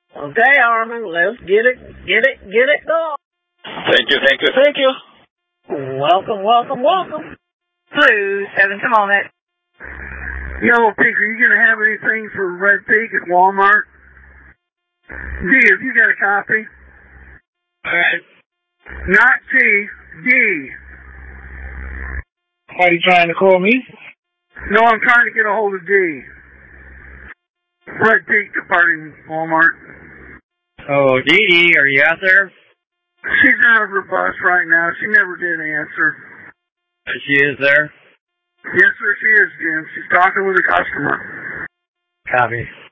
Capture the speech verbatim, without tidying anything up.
Okay, Armin, let's get it, get it, get it going. Thank you, thank you, thank you. Welcome, welcome, welcome. Blue, seven, come on it. Yellow Pig, are you going to have anything for Red Pig at Walmart? D, have you got a copy? Alright. Not T, D. Are you trying to call me? No, I'm trying to get a hold of D. Red Pig departing Walmart. Oh, Dee Dee, are you out there? She's out of her bus right now. She never did answer. She is there? Yes, sir, she is, Jim. She's talking with a customer. Copy.